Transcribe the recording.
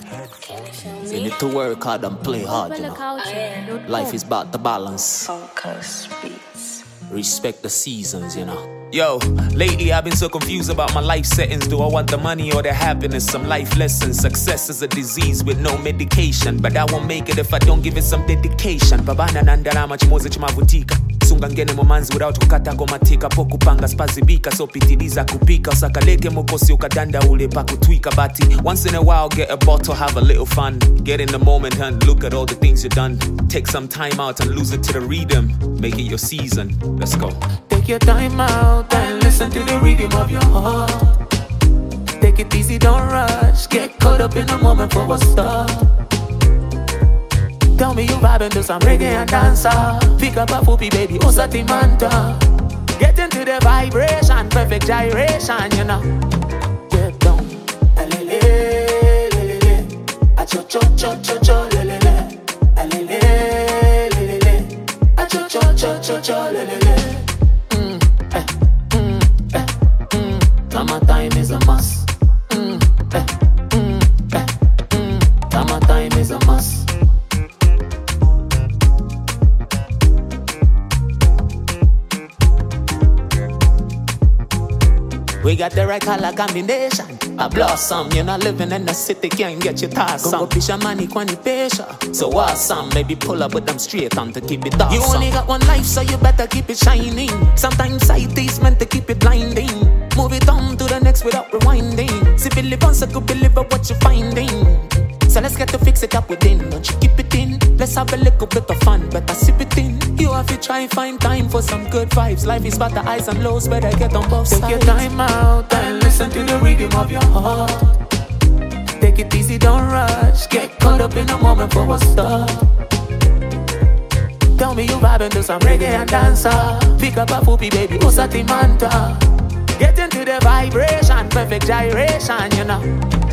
You need to work hard and play hard, you know. Life is about the balance. Focus Beats. Respect the seasons, you know. Yo, lately I've been so confused about my life settings. Do I want the money or the happiness? Some life lessons. Success is a disease with no medication, but I won't make it if I don't give it some dedication. Babana nandalama chimoze chimavutika. Sunga ngene momanzi without kukata gomatika. Poku panga spazibika so pitiliza kupika. Usakaleke mokosi ukadanda ule pa kutwika. Bati once in a while get a bottle, have a little fun. Get in the moment and look at all the things you've done. Take some time out and lose it to the rhythm. Make it your season. Let's go. Take your time out and listen to the rhythm of your heart. Take it easy, don't rush. Get caught up in the moment for a start. Tell me you vibing to some reggae and dancer. Pick up a foopy baby, Osati Manta. Get into the vibration, perfect gyration, you know. Get down. Alele, lelele. Acho cho cho cho cho lelele. Alele, lelele. Acho cho cho cho cho lelele. Summertime is a must. Summertime is a must. We got the right color combination. A blossom, you're not living in the city, can't get your toss on. Go fish a money, kwani pesha. So awesome, maybe pull up with them straight on to keep it awesome. You only got one life, so you better keep it shining. Sometimes sight is meant to keep it blinding. Move it on to the next without rewinding. See, believe on, so could believe what you're finding. So let's get to fix it up within. Don't you keep it in. Let's have a little bit of fun, better sip it in. You have to try and find time for some good vibes. Life is about the highs and lows, better get on both sides. Take your time out and listen to the rhythm of your heart. Take it easy, don't rush. Get caught up in the moment for a start. Tell me you vibing to some reggae and dancer. Pick up a foopy baby, Osati Manta. Get into the vibration, perfect gyration, you know.